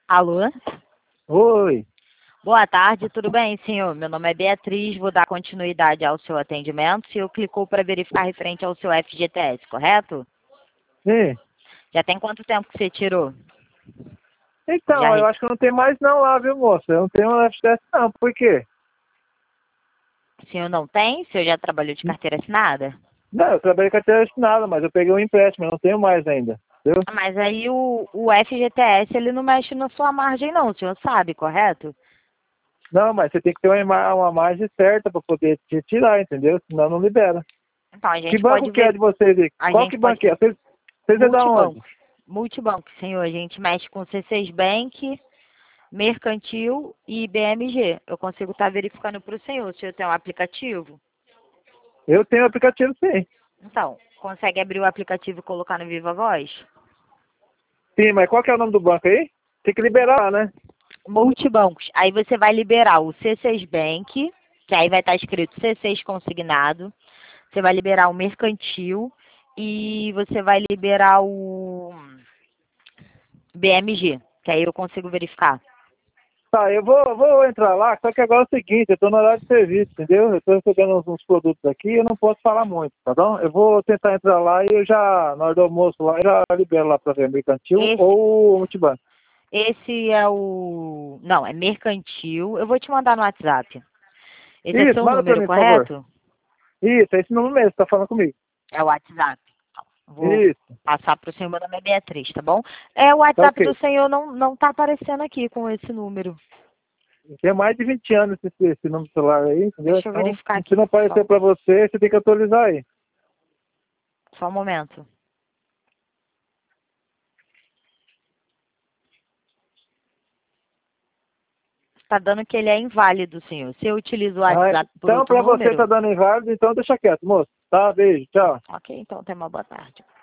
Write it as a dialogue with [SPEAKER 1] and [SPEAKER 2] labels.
[SPEAKER 1] Alô?
[SPEAKER 2] Oi.
[SPEAKER 1] Boa tarde, tudo bem, senhor? Meu nome é Beatriz, vou dar continuidade ao seu atendimento. O senhor clicou para verificar referente ao seu FGTS, correto?
[SPEAKER 2] Sim.
[SPEAKER 1] Já tem quanto tempo que você tirou? Já
[SPEAKER 2] Então, eu
[SPEAKER 1] re-
[SPEAKER 2] acho que não tem mais não lá, viu, moça? Eu não tenho um FGTS não. Por quê?
[SPEAKER 1] O senhor não tem? O senhor já trabalhou de carteira assinada?
[SPEAKER 2] Não, eu trabalhei com carteira assinada, mas eu peguei um empréstimo, eu não tenho mais ainda. Entendeu?
[SPEAKER 1] Mas aí o FGTS, ele não mexe na sua margem não, o senhor sabe, correto?
[SPEAKER 2] Não, mas você tem que ter uma margem certa para poder te tirar, entendeu? Senão não libera.
[SPEAKER 1] Então, a
[SPEAKER 2] Que
[SPEAKER 1] gente
[SPEAKER 2] banco
[SPEAKER 1] pode
[SPEAKER 2] que é
[SPEAKER 1] ver...
[SPEAKER 2] de vocês aí?
[SPEAKER 1] A
[SPEAKER 2] Qual
[SPEAKER 1] gente
[SPEAKER 2] que
[SPEAKER 1] pode...
[SPEAKER 2] banco é? Vocês é da onde?
[SPEAKER 1] Multibanco. Multibanco, senhor. A gente mexe com C6 Bank, Mercantil e BMG. Eu consigo estar verificando para o senhor. O senhor tem um aplicativo?
[SPEAKER 2] Eu tenho aplicativo sim.
[SPEAKER 1] Então, consegue abrir o aplicativo e colocar no Viva Voz?
[SPEAKER 2] Sim, mas qual que é o nome do banco aí? Tem que liberar lá, né?
[SPEAKER 1] Multibancos. Aí você vai liberar o C6 Bank, que aí vai estar escrito C6 consignado. Você vai liberar o Mercantil e você vai liberar o BMG, que aí eu consigo verificar.
[SPEAKER 2] Tá, eu vou entrar lá, só que agora é o seguinte, eu estou no horário de serviço, entendeu? Eu estou recebendo uns produtos aqui e eu não posso falar muito, tá bom? Eu vou tentar entrar lá e eu já, na hora do almoço lá, eu já libero lá para ver mercantil
[SPEAKER 1] Esse,
[SPEAKER 2] ou multibanco.
[SPEAKER 1] esse é o... Não, é Mercantil. Eu vou te mandar no WhatsApp. Esse é
[SPEAKER 2] Isso,
[SPEAKER 1] seu
[SPEAKER 2] manda para
[SPEAKER 1] número,
[SPEAKER 2] mim, por favor.
[SPEAKER 1] correto?
[SPEAKER 2] Isso, é esse número mesmo, tá falando comigo.
[SPEAKER 1] É o WhatsApp. Vou
[SPEAKER 2] Isso,
[SPEAKER 1] passar para o senhor, meu nome é Beatriz, tá bom? É, o
[SPEAKER 2] tá
[SPEAKER 1] WhatsApp do
[SPEAKER 2] ok.
[SPEAKER 1] senhor não tá aparecendo aqui com esse número.
[SPEAKER 2] Tem mais de 20 anos esse número de celular aí, entendeu?
[SPEAKER 1] Deixa eu
[SPEAKER 2] Então,
[SPEAKER 1] verificar
[SPEAKER 2] se
[SPEAKER 1] aqui,
[SPEAKER 2] não aparecer para você, você tem que atualizar aí.
[SPEAKER 1] só um momento. Tá dando que ele é inválido, senhor. Se eu utilizo o
[SPEAKER 2] Ah,
[SPEAKER 1] WhatsApp por
[SPEAKER 2] então,
[SPEAKER 1] outro
[SPEAKER 2] para você tá
[SPEAKER 1] número,
[SPEAKER 2] dando inválido, então deixa quieto, moço. Tá, beijo, tchau.
[SPEAKER 1] ok, então tenha uma boa tarde.